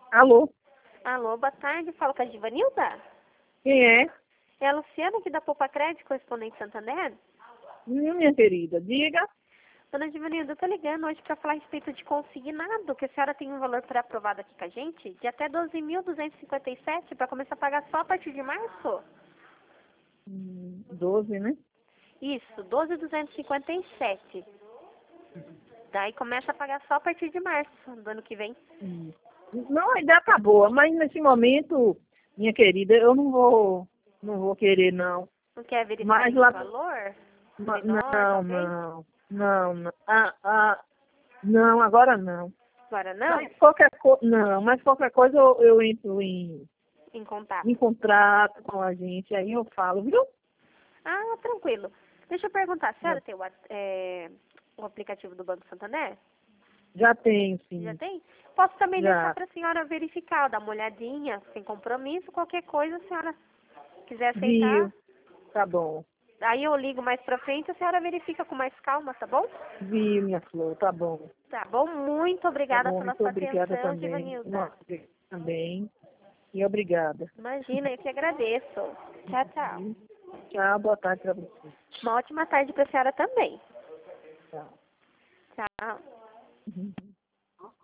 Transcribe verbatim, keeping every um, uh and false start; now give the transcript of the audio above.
Alô? Alô, boa tarde. Falo com a Givanilda? Quem é? É a Luciana aqui da Poupa Crédito, correspondente Santander? Hum, minha querida, diga. Dona Givanilda, eu tô ligando hoje para falar a respeito de consignado, que a senhora tem um valor pré-aprovado aqui com a gente, de até doze mil duzentos e cinquenta e sete para começar a pagar só a partir de março. Hum, doze, né? Isso, doze mil duzentos e cinquenta e sete. Daí começa a pagar só a partir de março do ano que vem. Hum. Não, a ideia tá boa, mas nesse momento, minha querida, eu não vou, não vou querer, não. Não quer verificar Mas nenhum lá... valor? ma- Menor, Não, talvez? não, não, não. Ah, ah, não, agora não. Agora não? Mas qualquer coisa, não, mas qualquer coisa eu, eu entro em, Em contato. em contrato com a gente, aí eu falo, viu? Ah, tranquilo. Deixa eu perguntar, a senhora tem o, at- é, o aplicativo do Banco Santander? Já tenho, Já sim, tem? Posso também deixar já. para a senhora verificar, dar uma olhadinha, sem compromisso, qualquer coisa, a senhora quiser aceitar. Viu? Tá bom. Aí eu ligo mais pra frente, a senhora verifica com mais calma, tá bom? Viu, minha flor, tá bom. Tá bom, muito Tá obrigada bom, pela muito sua obrigada atenção, também. Givanilda. Uma, também. E obrigada. Imagina, eu que agradeço. Tchau, tchau. Viu? Tchau, boa tarde pra você. Uma ótima tarde pra senhora também. Tchau. Tchau. Uhum.